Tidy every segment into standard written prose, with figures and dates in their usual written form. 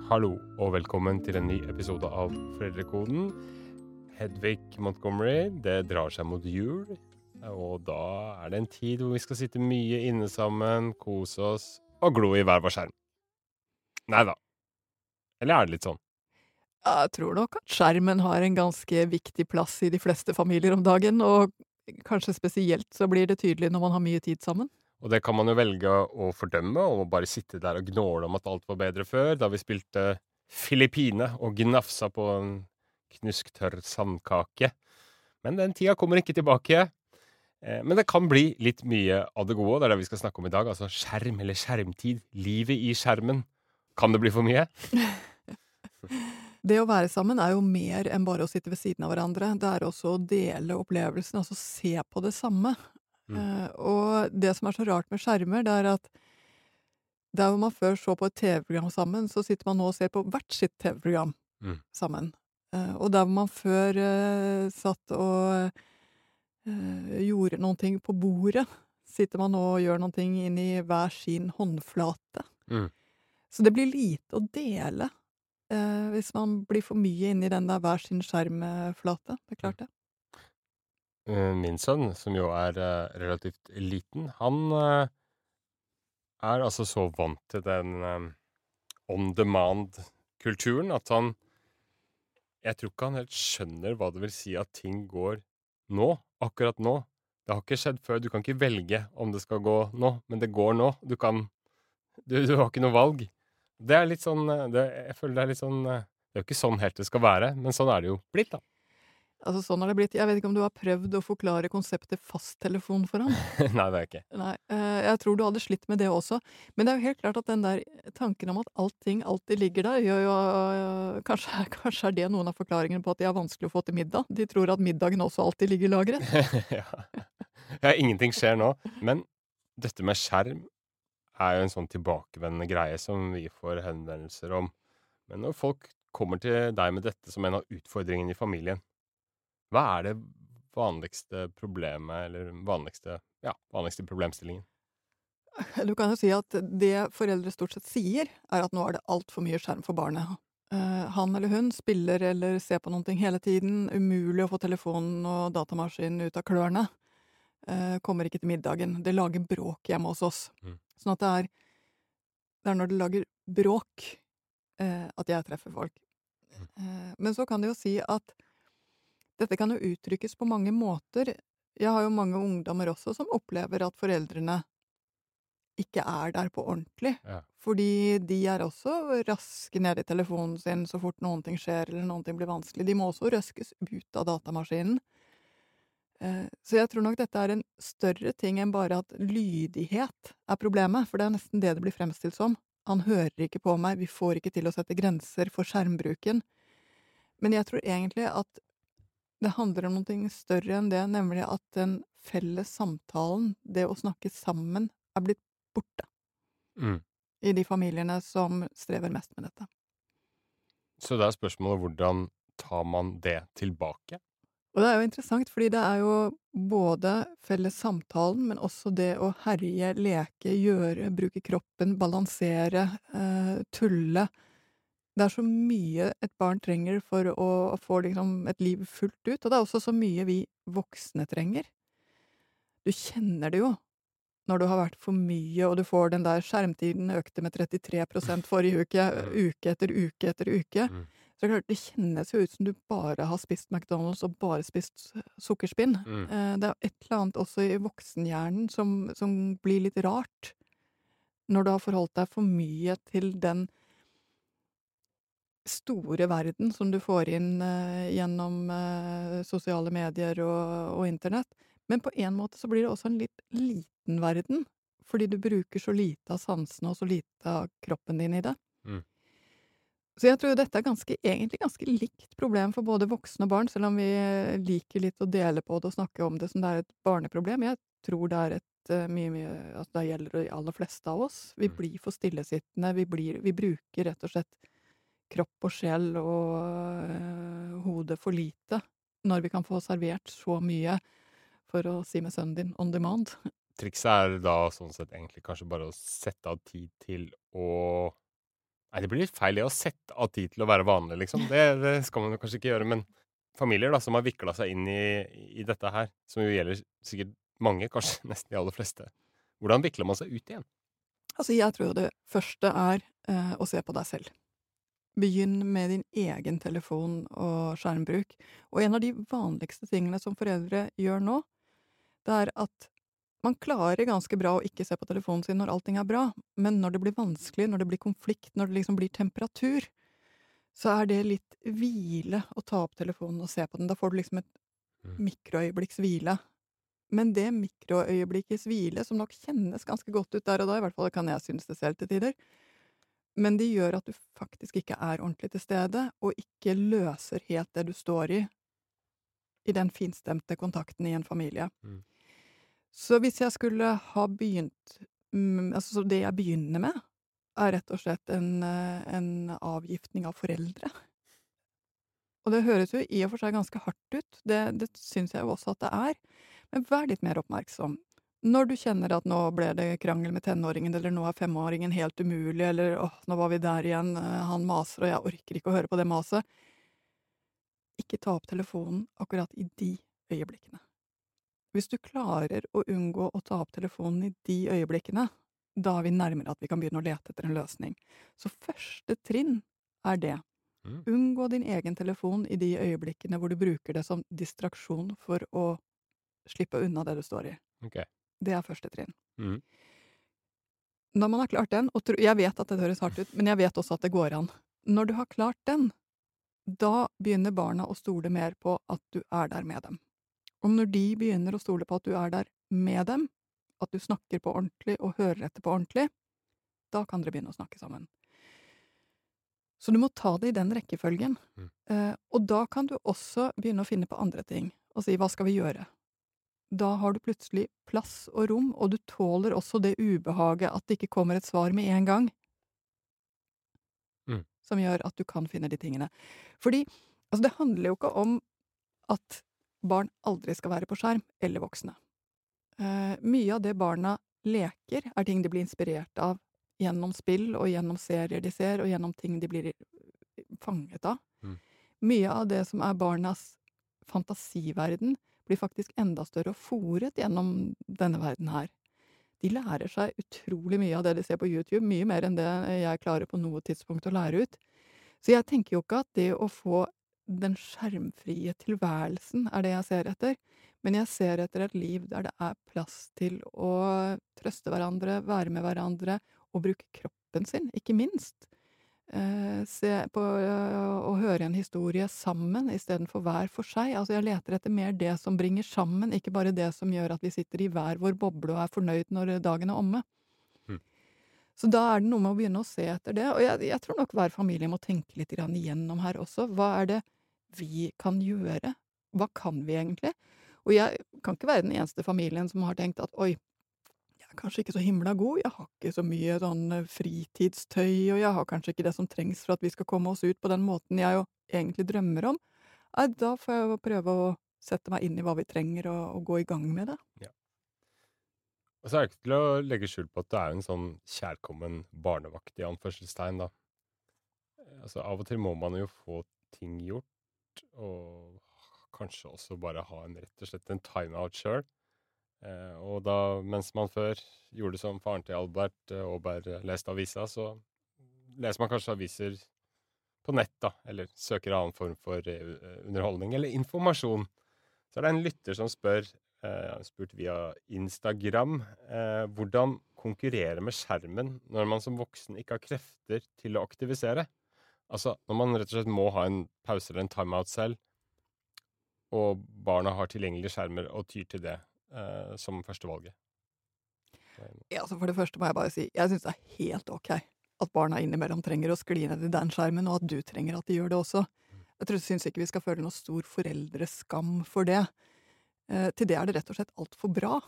Hallo og velkommen til en ny episode av Foreldrekoden. Hedvig Montgomery, det drar seg mot jul, og da er det en tid hvor vi skal sitte mye inne sammen, kose oss og glo i hver vår skjerm. Neida, eller er det litt sånn? Jeg tror nok at skjermen har en ganske viktig plass i de fleste familier om dagen, og kanskje spesielt så blir det tydelig når man har mye tid sammen. Og det kan man jo velge å fordømme, og bare sitte der og gnåle om at alt var bedre før, da vi spilte Filippine og gnafsa på en knusktørr sandkake. Men den tida kommer ikke tilbake. Men det kan bli litt mye av det gode, og det er det vi skal snakke om i dag. Altså skjerm eller skjermtid. Livet i skjermen. Kan det bli for mye? Det å være sammen er jo mer enn bare å sitte ved siden av hverandre. Det er også å dele opplevelsen, altså se på det samme. Og det som er så rart med skjermer, det er at der hvor man før så på et TV-program sammen, så sitter man nå og ser på hvert sitt TV-program Mm. sammen. Og der hvor man før satt og gjorde noen ting på bordet, sitter man nå og gjør noen ting inn i hver sin håndflate. Mm. Så det blir lite å dele hvis man blir for mye inne i den der hver sin skjermflate. Det er klart det. Min sønn, som jo er relativt liten, han er altså så vant til den on-demand-kulturen at jeg tror ikke han helt skjønner hva det vil si at ting går nå, akkurat nå. Det har ikke skjedd før. Du kan ikke velge om det skal gå nå, men det går nå. Du har ikke noe valg. Det er litt sånn, jeg føler det er litt sånn, det er jo ikke sånn helt det skal være, men sånn er det jo blitt da. Altså sånn har det blitt. Jeg vet ikke om du har prøvd å forklare konseptet fasttelefon for ham? Nei, det er ikke. Nei, jeg tror du hadde slitt med det også. Men det er jo helt klart at den der tanken om at allting alltid ligger der, gjør jo kanskje er det noen av forklaringene på at de har vanskelig å få til middag. De tror at middagen også alltid ligger lagret. Ja. Ja, ingenting skjer nå, men dette med skjerm er jo en sånn tilbakevendende greie som vi får henvendelser om. Men når folk kommer til deg med dette som en av utfordringene i familien, hva er det vanligste problemet, eller vanligste problemstillingen? Du kan jo si at det foreldre stort sett sier, er at nå er det altfor mye skjerm for barnet. Han eller hun spiller eller ser på noen ting hele tiden, umulig å få telefonen og datamaskinen ut av klørne. Kommer ikke til middagen. Det lager bråk hjemme hos oss. Mm. Sånn at det er når det lager bråk at jeg treffer folk. Men så kan det jo si at dette kan jo uttrykkes på mange måter. Jeg har jo mange ungdommer også som opplever at foreldrene ikke er der på ordentlig. Ja. Fordi de er også raske ned i telefonen sin så fort noen ting skjer eller noen ting blir vanskelig. De må også røskes ut av datamaskinen. Så jeg tror nok dette er en større ting enn bare at lydighet er problemet, for det er nesten det det blir fremstilt som. Han hører ikke på meg, vi får ikke til å sette grenser for skjermbruken. Men jeg tror egentlig at det handler om noe større enn det, nemlig at den felles samtalen, det å snakke sammen, er blitt borte Mm. i de familiene som strever mest med dette. Så det er spørsmålet hvordan tar man det tilbake? Og det er jo interessant, fordi det er jo både felles samtalen, men også det å herje, leke, gjøre, bruke kroppen, balansere, tulle. Det er så mye et barn trenger for å få liksom et liv fullt ut, og det er også så mye vi voksne trenger. Du kjenner det jo når du har vært for mye, og du får den der skjermtiden økte med 33% forrige uke, uke etter uke etter uke. Mm. Så det er klart, det kjennes jo ut som du bare har spist McDonald's og bare spist sukkerspinn. Mm. Det er et eller annet også i voksenhjernen som blir litt rart, når du har forholdt deg for mye til den store verden som du får inn gjennom sosiale medier og internett. Men på en måte så blir det også en litt liten verden, fordi du bruker så lite av sansene og så lite av kroppen din i det. Mm. Så jeg tror jo dette er egentlig ganske likt problem for både voksne og barn, selv om vi liker litt å dele på det og snakke om det som det er et barneproblem. Jeg tror det er altså det gjelder de aller fleste av oss. Vi blir for stillesittende, vi bruker rett og slett kropp og sjel og hodet for lite, når vi kan få servert så mye, for å si med sønnen din, on demand. Trikset er da sånn sett egentlig kanskje bare å sette av tid til å Nei, det blir litt feil det å sette av tid til å være vanlig, liksom. Det skal man jo kanskje ikke gjøre. Men familier da, som har vikla seg inn i dette her, som jo gjelder sikkert mange, kanskje nesten de aller fleste. Hvordan vikler man seg ut igjen? Altså, jeg tror det første er å se på deg selv. Begynn med din egen telefon og skjermbruk. Og en av de vanligste tingene som foreldre gjør nå, det er at man klarer ganske bra å ikke se på telefonen sin når allting er bra, men når det blir vanskelig, når det blir konflikt, når det liksom blir temperatur, så er det litt hvile å ta opp telefonen og se på den. Da får du liksom et Mm. mikroøyeblikks hvile. Men det mikroøyeblikkets hvile, som nok kjennes ganske godt ut der og da, i hvert fall kan jeg synes det selv til tider, men de gjør at du faktisk ikke er ordentlig til stede, og ikke løser helt det du står i den finstemte kontakten i en familie. Mm. Så hvis jeg skulle ha begynt altså så det jeg begynner med, er rett og slett en avgiftning av foreldre. Og det høres jo i og for seg ganske hardt ut, det syns jeg jo også at det er, men vær litt mer oppmerksom. Når du kjenner at nå ble det krangel med tenåringen, eller nå er femåringen helt umulig, eller åh, nå var vi der igjen, han maser og jeg orker ikke å høre på det maset. Ikke ta opp telefonen akkurat i de øyeblikkene. Hvis du klarer å unngå å ta opp telefonen i de øyeblikkene, da er vi nærmere at vi kan begynne å lete etter en løsning. Så første trinn er det. Mm. Unngå din egen telefon i de øyeblikkene hvor du bruker det som distraksjon for å slippe unna det du står i. Ok. Det er første trinn. Mm. Når man har klart den, og jeg vet at det høres hardt ut, men jeg vet også at det går an. Når du har klart den, da begynner barna å stole mer på at du er der med dem. Og når de begynner å stole på at du er der med dem, at du snakker på ordentlig og hører etter på ordentlig, da kan dere begynne å snakke sammen. Så du må ta det i den rekkefølgen. Mm. Og da kan du også begynne å finne på andre ting, og si hva skal vi gjøre? Da har du plutselig plass og rom, og du tåler også det ubehaget at det ikke kommer et svar med en gang. Mm. Som gjør at du kan finne de tingene. Fordi, altså det handler jo ikke om at barn aldri skal være på skjerm, eller voksne. Mye av det barna leker, er ting de blir inspirert av gjennom spill, og gjennom serier de ser, og gjennom ting de blir fanget av. Mm. Mye av det som er barnas fantasiverden, blir faktisk enda større og foret gjennom denne verden her. De lærer seg utrolig mye av det de ser på YouTube, mye mer enn det jeg klarer på noe tidspunkt å lære ut. Så jeg tenker jo ikke at det å få den skjermfrie tilværelsen er det jeg ser etter, men jeg ser etter et liv der det er plass til å trøste hverandre, være med hverandre, og bruke kroppen sin, ikke minst. Se på og høre en historie sammen, i stedet for hver for seg. Altså jeg leter etter mer det som bringer sammen, ikke bare det som gjør at vi sitter i hver vår boble og er fornøyd når dagen er omme. Mm. Så da er det noe med å begynne å se etter det, og jeg tror nok hver familie må tenke litt grann igjennom her også. Hva er det vi kan gjøre? Hva kan vi egentlig? Og jeg kan ikke være den eneste familien som har tenkt at oi, jeg er kanskje ikke så himla god, jeg har ikke så mye sånn fritidstøy, og jeg har kanskje ikke det som trengs for at vi skal komme oss ut på den måten jeg jo egentlig drømmer om. Nei, da får jeg jo prøve å sette meg inn i hva vi trenger, og gå i gang med det. Ja. Og så er det ikke til å legge skjul på at det er en sånn kjærkommen barnevakt i anførselstegn, da. Altså, av og til må man jo få ting gjort, og kanskje også bare ha rett og slett en timeout sjøl. Og da, mens man før gjorde som faren til Albert Aaberg leste avisa, så leser man kanskje aviser på nett, da, eller søker annen form for underholdning eller informasjon. Så er det en lytter som spør, spurt via Instagram, hvordan konkurrere med skjermen når man som voksen ikke har krefter til å aktivisere. Altså, når man rett og slett må ha en pause eller en timeout selv, og barna har tilgjengelige skjermer og tyr til det som førstevalget. Ja, altså for det første må jeg bare si, jeg synes det er helt ok at barna innimellom trenger å skli ned i den skjermen, og at du trenger at de gjør det også. Jeg synes ikke vi skal føle noe stor foreldreskam for det. Til det er det rett og slett alt for bra.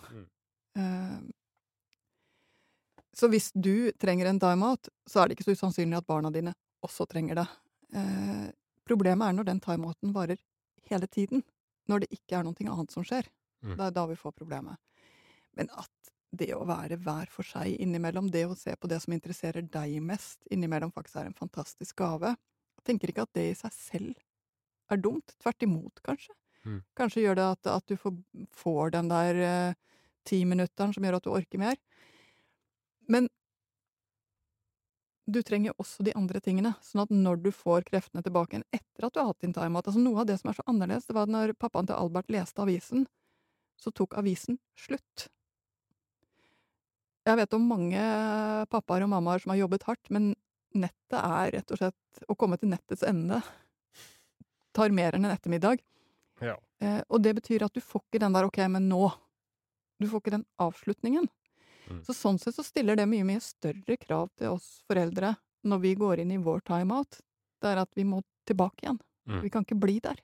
Så hvis du trenger en timeout, så er det ikke så usannsynlig at barna dine også trenger det. Problemet er når den timeouten varer hele tiden, når det ikke er noe annet som skjer. Det er da vi får problemet. Men at det å være hver for seg innimellom, det å se på det som interesserer deg mest innimellom, faktisk er en fantastisk gave. Jeg tenker ikke at det i seg selv er dumt, tvert imot kanskje. Mm. Kanskje gjør det at du får den der 10 minutteren som gjør at du orker mer. Men du trenger også de andre tingene, sånn at når du får kreftene tilbake igjen etter at du har hatt din timeout, altså noe av det som er så annerledes, det var når pappaen til Albert leste avisen, så tok avisen slutt. Jeg vet om mange pappaer og mammaer som har jobbet hardt, men nettet er rett og slett å komme til nettets ende tar mer enn en ettermiddag. Ja. Og det betyr at du får ikke den der «ok, men nå». Du får ikke den avslutningen. Mm. Så sånn sett så stiller det mye større krav til oss foreldre når vi går inn i vår timeout. Det er at vi må tilbake igjen. Mm. Vi kan ikke bli der.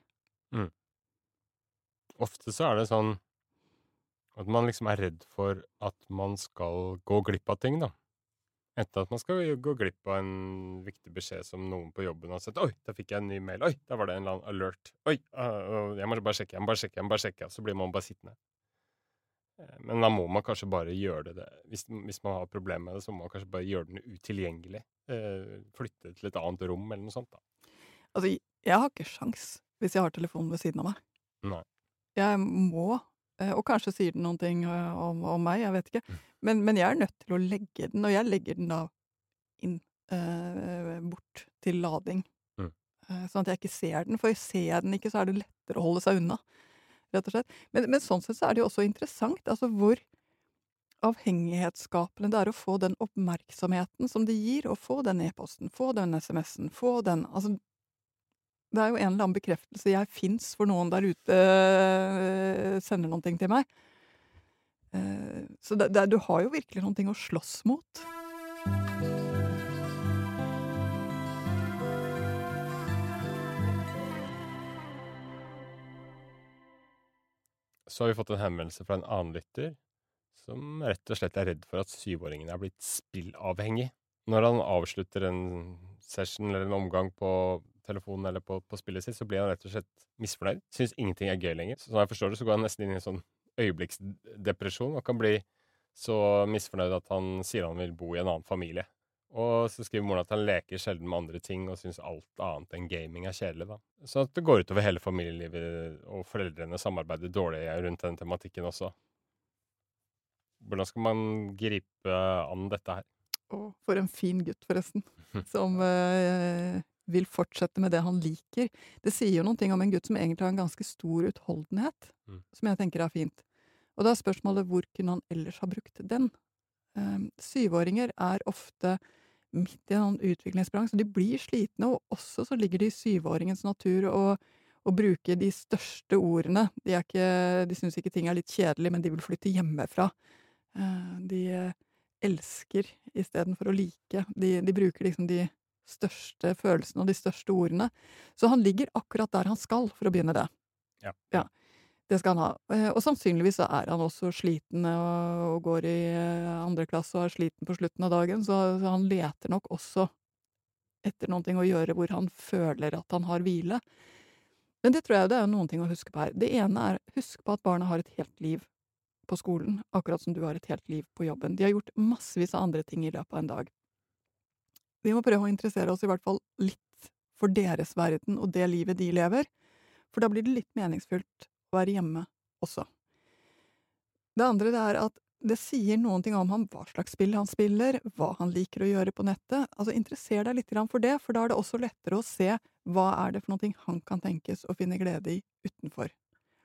Ofte så er det sånn at man liksom er redd for at man skal gå glipp av ting, da. Enten at man skal gå glipp av en viktig beskjed som noen på jobben har sett. Oi, da fikk jeg en ny mail. Oi, da var det en eller annen alert. Oi, jeg må bare sjekke. Så blir man bare sittende. Men da må man kanskje bare gjøre det. Hvis man har problemer med det, så må man kanskje bare gjøre den utilgjengelig. Flytte til et annet rom eller noe sånt, da. Altså, jeg har ikke sjans hvis jeg har telefonen ved siden av meg. Nei. Jeg må, og kanskje sier den noen ting om meg, jeg vet ikke, men jeg er nødt til å legge den, og jeg legger den da inn bort til lading. Sånn at jeg ikke ser den, for ser jeg den ikke, så er det lettere å holde seg unna, rett og slett. Men sånn sett så er det jo også interessant, altså hvor avhengighetsskapende det er å få den oppmerksomheten som det gir, å få den e-posten, få den SMS-en, få den, altså det er jo en eller annen bekreftelse jeg finnes for noen der ute sender noen ting til meg. Så du har jo virkelig noen ting å slåss mot. Så har vi fått en henvendelse fra en annen lytter, som rett og slett er redd for at 7-åringen er blitt spillavhengig. Når han avslutter en session eller en omgang på telefonen eller på spillet sitt, så blir han rett og slett misfornøyd. Synes ingenting er gøy lenger. Så når jeg forstår det, så går han nesten inn i en sånn øyeblikksdepresjon, og kan bli så misfornøyd at han sier han vil bo i en annen familie. Og så skriver moren at han leker sjelden med andre ting, og synes alt annet enn gaming er kjedelig, da. Så at det går utover hele familielivet, og foreldrene samarbeider dårlig rundt den tematikken også. Hvordan skal man gripe an dette her? For en fin gutt, forresten, som vil fortsette med det han liker. Det sier jo noen ting om en gutt som egentlig har en ganske stor utholdenhet, som jeg tenker er fint. Og da er spørsmålet, hvor kunne han ellers ha brukt den? 7-åringer er ofte midt i en utviklingsbrang, så de blir slitne, og også så ligger det i 7-åringens natur å bruke de største ordene. De synes ikke ting er litt kjedelig, men de vil flytte hjemmefra. De elsker i stedet for å like. De bruker liksom de største følelsene og de største ordene. Så han ligger akkurat der han skal, for å begynne det. Ja. Det skal han ha. Og sannsynligvis så er han også sliten og går i 2. klasse og er sliten på slutten av dagen, så han leter nok også etter noen ting å gjøre hvor han føler at han har hvile. Men det tror jeg det er noen ting å huske på her. Det ene er, husk på at barna har et helt liv på skolen, akkurat som du har et helt liv på jobben. De har gjort massevis av andre ting i løpet av en dag. Vi må prøve å interessere oss i hvert fall litt for deres verden og det livet de lever, for da blir det litt meningsfullt å være hjemme også. Det andre det er at det sier noen ting om ham, hva slags spill han spiller, hva han liker å gjøre på nettet. Altså interesser deg litt grann for det, for da er det også lettere å se hva er det for noe han kan tenkes å finne glede i utenfor.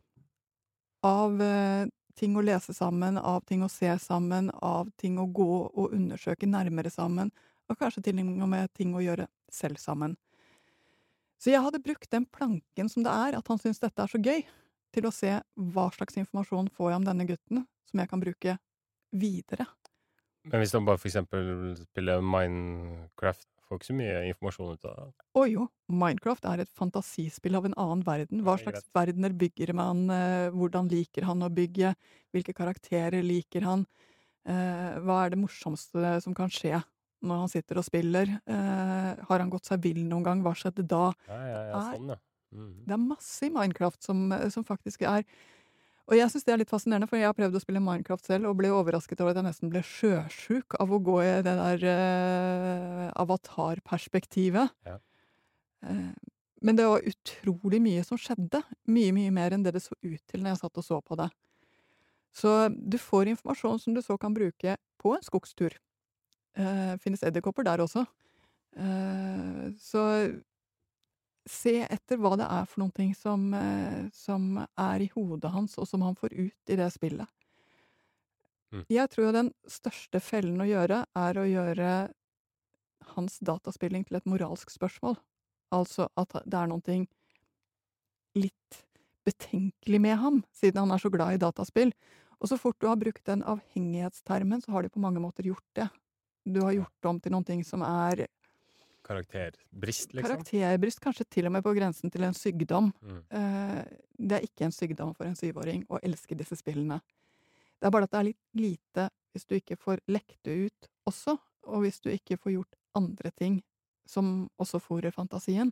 Av ting å lese sammen, av ting å se sammen, av ting å gå og undersøke nærmere sammen, og kanskje til og med ting å gjøre selv sammen. Så jeg hadde brukt den planken som det er, at han synes dette er så gøy, til å se hva slags informasjon får jeg om denne gutten, som jeg kan bruke videre. Men hvis han bare for eksempel spiller Minecraft, får ikke så mye informasjon ut av det? Jo, Minecraft er et fantasispill av en annen verden. Hva slags verdener bygger man, hvordan liker han å bygge, hvilke karakterer liker han, hva er det morsomste som kan skje når han sitter og spiller, har han gått seg vill noen gang, hva skjedde da? Ja, sånn, ja. Det er masse i Minecraft som faktisk er Og jeg synes det er litt fascinerende, for jeg har prøvd å spille Minecraft selv, og ble overrasket over at jeg nesten ble sjøsjuk av å gå i det der avatarperspektivet. Ja. Eh, men det var utrolig mye som skjedde. Mye, mye mer enn det det så ut til når jeg satt og så på det. Så du får informasjon som du så kan bruke på en skogstur. Finnes edderkopper der også. Så se etter hva det er for noen ting som er i hodet hans, og som han får ut i det spillet. Mm. Jeg tror jo den største fellen å gjøre, er å gjøre hans dataspilling til et moralsk spørsmål. Altså at det er noen ting litt betenkelig med ham, siden han er så glad i dataspill. Og så fort du har brukt den avhengighetstermen, så har du på mange måter gjort det. Du har gjort om til noen ting som er Karakterbrist, liksom. karakterbrist, kanskje til og med på grensen til en sykdom. Mm. Det er ikke en sykdom for en 7-åring å elske disse spillene. Det er bare at det er litt lite hvis du ikke får lekt det ut også, og hvis du ikke får gjort andre ting som også fôrer fantasien.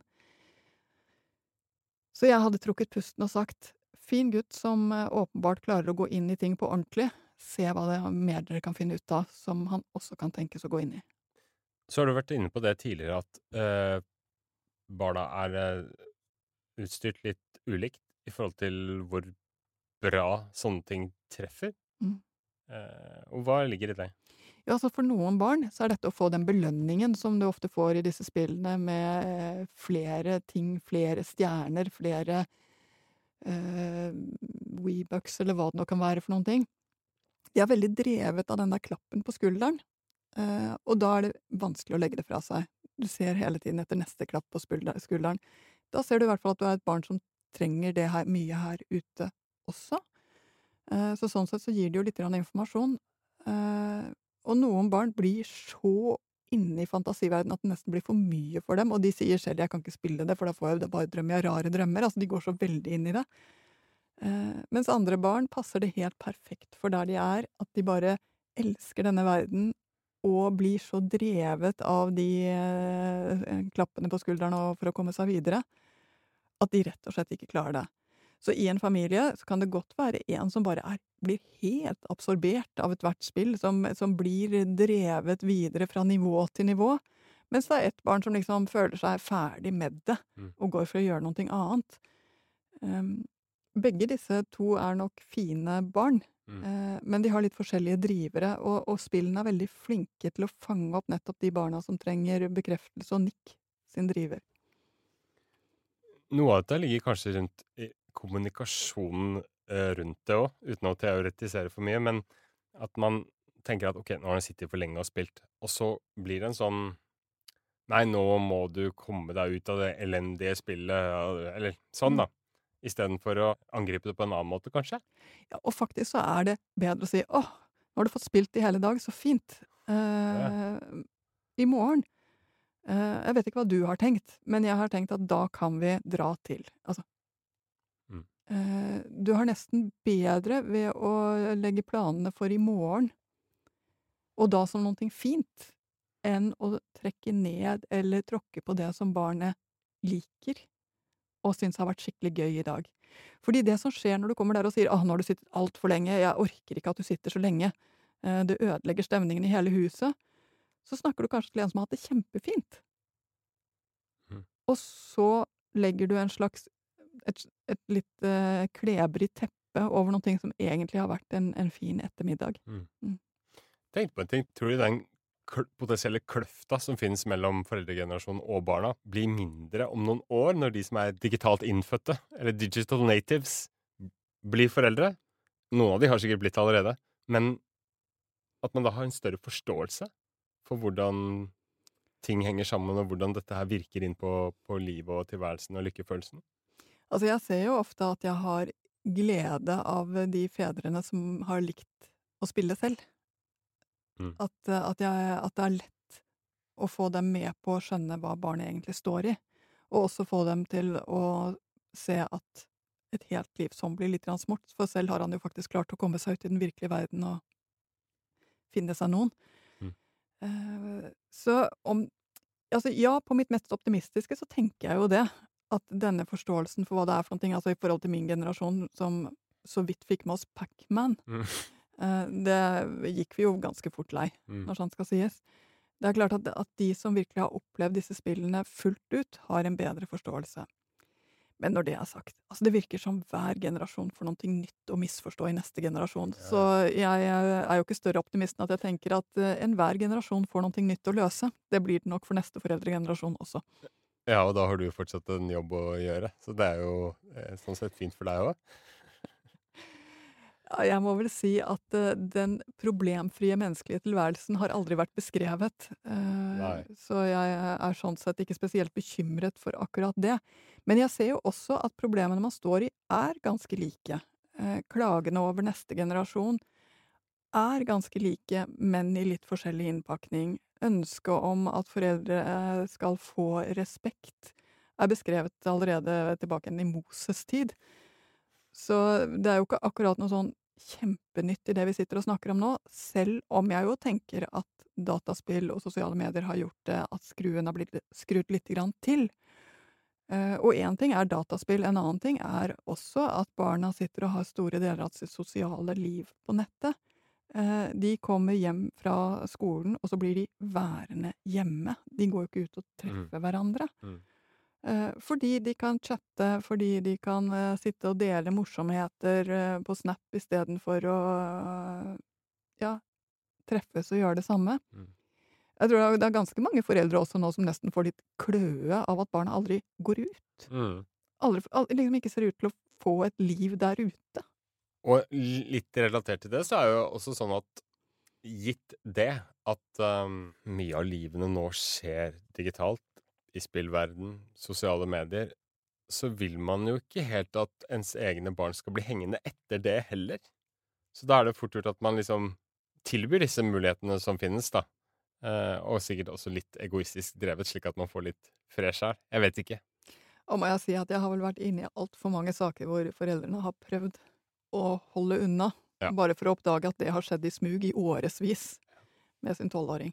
Så jeg hadde trukket pusten og sagt, fin gutt som åpenbart klarer å gå inn i ting på ordentlig, se hva det er mer dere kan finne ut av, som han også kan tenkes å gå inn i. Så har du vært inne på det tidligere at barna er utstyrt litt ulikt i forhold til hvor bra sånne ting treffer. Mm. Og hva ligger i det? Ja, altså for noen barn så er dette å få den belønningen som du ofte får i disse spillene med flere ting, flere stjerner, flere Weebucks, eller hva det nå kan være for noen ting. De er veldig drevet av den der klappen på skulderen, og da er det vanskelig å legge det fra seg. Du ser hele tiden etter neste klapp på skulderen. Da ser du i hvert fall at du er et barn som trenger det her, mye her ute også. Så sånn sett så gir det jo litt grann informasjon. Og noen barn blir så inne i fantasiverdenen at det nesten blir for mye for dem, og de sier selv 'jeg kan ikke spille det, for da får jeg det bare drømmer, jeg har rare drømmer'. Altså, de går så veldig inn i det. Mens andre barn passer det helt perfekt for der de er, at de bare elsker denne verden og blir så drevet av de klappene på skulderen og for å komme seg videre, at de rett og slett ikke klarer det. Så i en familie så kan det godt være en som bare blir helt absorbert av ethvert spill, som blir drevet videre fra nivå til nivå, mens det er ett barn som liksom føler seg ferdig med det, og går for å gjøre noe annet. Begge disse to er nok fine barn, men de har litt forskjellige drivere, og spillene er veldig flinke til å fange opp nettopp de barna som trenger bekreftelse og nikk sin driver. Noe av dette ligger kanskje rundt i kommunikasjonen rundt det òg, uten å teoretisere for mye, men at man tenker at ok, nå har han sittet for lenge og spilt, og så blir det en sånn nei, nå må du komme deg ut av det elendige spillet, eller sånn, da. Istedenfor å angripe det på en annen måte, kanskje? Ja, og faktisk så er det bedre å si 'Åh, nå har du fått spilt i hele dag, så fint'. I morgen jeg vet ikke hva du har tenkt, men jeg har tenkt at da kan vi dra til. Altså, du har nesten bedre ved å legge planene for i morgen, og da som noe fint, enn å trekke ned eller tråkke på det som barnet liker, og syns har vært skikkelig gøy i dag. Fordi det som skjer når du kommer der og sier 'Åh, nå har du sittet alt for lenge, jeg orker ikke at du sitter så lenge', det ødelegger stemningen i hele huset, så snakker du kanskje til en som har hatt det kjempefint. Og så legger du et litt klebrig teppe over noe som egentlig har vært en fin ettermiddag. Tenk på en ting. Tror du den potensielle kløfta som finnes mellom foreldregenerasjonen og barna, blir mindre om noen år, når de som er digitalt innfødte, eller digital natives, blir foreldre? Noen av de har sikkert blitt allerede, men at man da har en større forståelse for hvordan ting henger sammen, og hvordan dette her virker inn på livet og tilværelsen og lykkefølelsen. Altså, jeg ser jo ofte at jeg har glede av de fedrene som har likt å spille selv. At det er lett å få dem med på å skjønne hva barnet egentlig står i, og også få dem til å se at et helt liv sånn blir litt grann smått, for selv har han jo faktisk klart å komme seg ut i den virkelige verden og finne seg noen. Så altså ja, på mitt mest optimistiske så tenker jeg jo det, at denne forståelsen for hva det er for noe, altså i forhold til min generasjon som så vidt fikk med oss Pac-Man. Det gikk vi jo ganske fort lei, når sånt skal sies. Det er klart at de som virkelig har opplevd disse spillene fullt ut, har en bedre forståelse. Men når det er sagt, altså det virker som hver generasjon får noe nytt å misforstå i neste generasjon. Så jeg er jo ikke større optimist enn at jeg tenker at enhver generasjon får noe nytt å løse. Det blir det nok for neste foreldregenerasjon også. Ja, og da har du jo fortsatt en jobb å gjøre, så det er jo sånn sett fint for deg også. Ja, jeg må vel si at den problemfrie menneskelige tilværelsen har aldri vært beskrevet. Så jeg er sånn sett ikke spesielt bekymret for akkurat det. Men jeg ser jo også at problemene man står i er ganske like. Klagene over neste generasjon er ganske like, men i litt forskjellig innpakning. Ønsket om at foreldre skal få respekt er beskrevet allerede tilbake i Moses' tid. Så det er jo ikke akkurat noe sånn kjempenytt i det vi sitter og snakker om nå, selv om jeg jo tenker at dataspill og sosiale medier har gjort det at skruen har blitt skrudd litt grann til. Og en ting er dataspill, en annen ting er også at barna sitter og har store deler av sitt sosiale liv på nettet. De kommer hjem fra skolen, og så blir de værende hjemme. De går jo ikke ut og treffer hverandre. Fordi de kan chatte, fordi de kan sitte og dele morsomheter på Snap istedenfor å treffes og gjøre det samme. Jeg tror det er ganske mange foreldre også nå som nesten får litt kløe av at barna aldri går ut. Liksom ikke ser ut til å få et liv der ute. Og litt relatert til det, så er jo også sånn at gitt det at mye av livene nå skjer digitalt, i spillverden, sosiale medier, så vil man jo ikke helt at ens egne barn skal bli hengende etter det heller. Så da er det fort gjort at man liksom tilbyr disse mulighetene som finnes, da. Og sikkert også litt egoistisk drevet, slik at man får litt fresh her. Jeg vet ikke. Og må jeg si at jeg har vel vært inne i alt for mange saker hvor foreldrene har prøvd å holde unna, bare for å oppdage at det har skjedd i smug i årevis med sin 12-åring.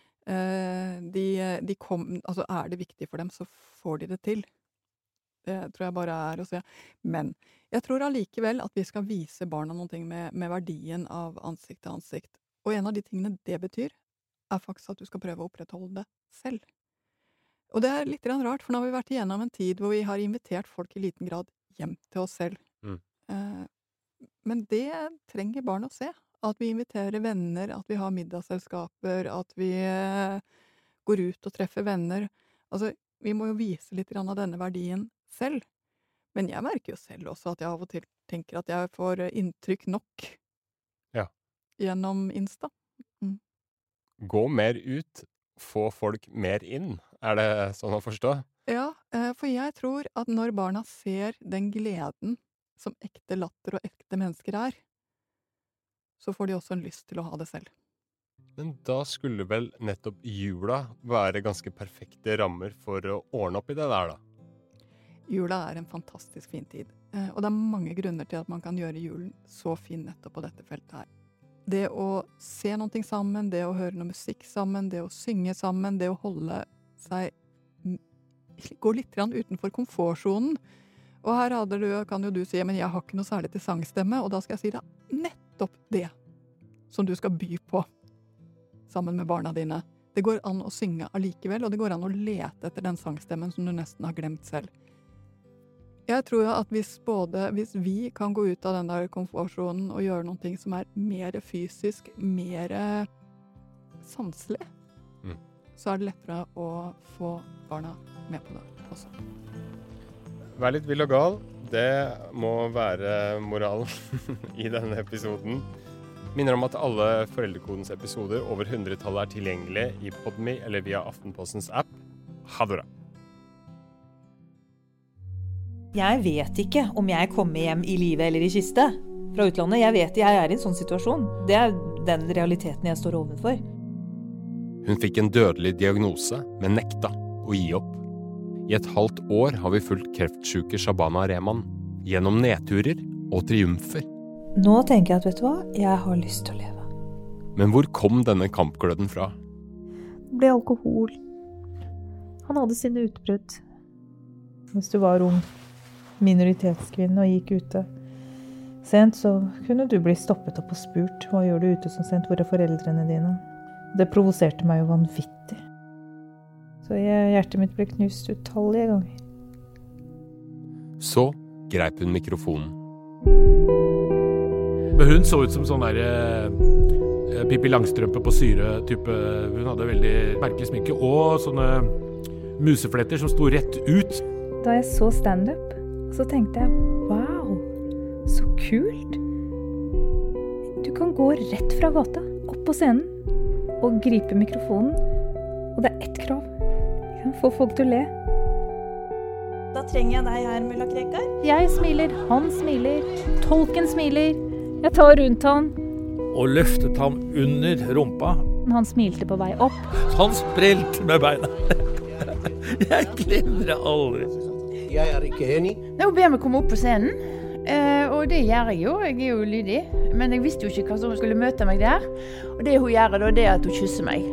Altså er det viktig for dem, så får de det til. Det tror jeg bare er å se. Men jeg tror allikevel at vi skal vise barna noe med verdien av ansikt til ansikt. Og en av de tingene det betyr, er faktisk at du skal prøve å opprettholde det selv. Og det er litt rart, for nå har vi vært igjennom en tid hvor vi har invitert folk i liten grad hjem til oss selv. Men det trenger barn å se. At vi inviterer venner, at vi har middagsselskaper, at vi går ut og treffer venner. Altså, vi må jo vise litt av denne verdien selv. Men jeg merker jo selv også at jeg av og til tenker at jeg får inntrykk nok gjennom Insta. Gå mer ut, få folk mer inn. Er det sånn å forstå? Ja, for jeg tror at når barna ser den gleden som ekte latter og ekte mennesker er, så får de også en lyst til å ha det selv. Men da skulle vel nettopp jula være ganske perfekte rammer for å ordne opp i det der, da? Jula er en fantastisk fin tid, og det er mange grunner til at man kan gjøre julen så fin nettopp på dette feltet her. Det å se noe sammen, det å høre noe musikk sammen, det å synge sammen, det å holde seg gå litt utenfor komfortsonen. Og her kan jo du si, men jeg har ikke noe særlig til sangstemme, og da skal jeg si deg nettopp det som du skal by på sammen med barna dine. Det går an å synge allikevel, og det går an å lete etter den sangstemmen som du nesten har glemt selv. Jeg tror at hvis vi kan gå ut av den der komfortsonen og gjøre noe som er mer fysisk, mer sanselig, så er det lettere å få barna med på det også. Vær litt vill og gal, det må være moralen i denne episoden. Minner om at alle Foreldrekodens episoder over 100-tallet er tilgjengelige i Podme eller via Aftenpostens app. Ha det bra! Jeg vet ikke om jeg kommer hjem i live eller i kiste fra utlandet. Jeg vet jeg er i en sånn situasjon. Det er den realiteten jeg står overfor. Hun fikk en dødelig diagnose, men nekta å gi opp. I et halvt år har vi fulgt kreftsyke Shabana Rehman gjennom nedturer og triumfer. Nå tenker jeg at, vet du hva, jeg har lyst til å leve. Men hvor kom denne kampgløden fra? Det ble alkohol. Han hadde sine utbrudd. Hvis du var ung minoritetskvinne og gikk ute, Sent så kunne du bli stoppet opp og spurt, hva gjør du ute så sent, hvor er foreldrene dine? Det provoserte meg jo vanvittig. Så hjertet mitt ble knust utallige ganger. Så greip hun mikrofonen. Men hun så ut som sånn der Pippi Langstrømpe på syre-type. Hun hadde veldig merkelig sminke og sånne musefletter som sto rett ut. Da jeg så stand-up, så tenkte jeg, wow, så kult. Du kan gå rett fra gata, opp på scenen, og gripe mikrofonen. Og det er ett krav. Jeg kan få folk til å le. Da trenger jeg deg her, Mulla Krekar. Jeg smiler, han smiler, tolken smiler. Jeg tar rundt han. Og løftet ham under rumpa. Han smilte på vei opp. Han sprelte med beina. Jeg glemmer det aldri. Jeg er ikke enig. Hun ber meg komme opp på scenen, og det gjør jeg jo. Jeg er jo lydig. Men jeg visste jo ikke hva som skulle møte meg der. Og det hun gjør da, det er at hun kysser meg.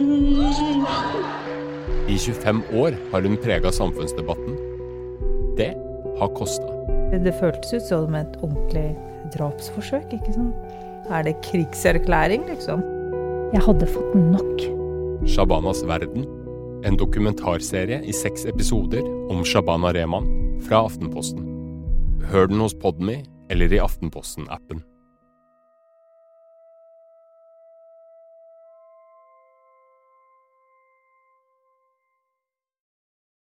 I 25 år har hun preget samfunnsdebatten. Det har kostet. Det føltes ut som et ordentlig drapsforsøk, ikke sant? Er det krigserklæring, liksom? Jeg hadde fått nok. Shabanas verden. En dokumentarserie i 6 episoder om Shabana Rehman fra Aftenposten. Hør den hos Podme eller i Aftenposten-appen.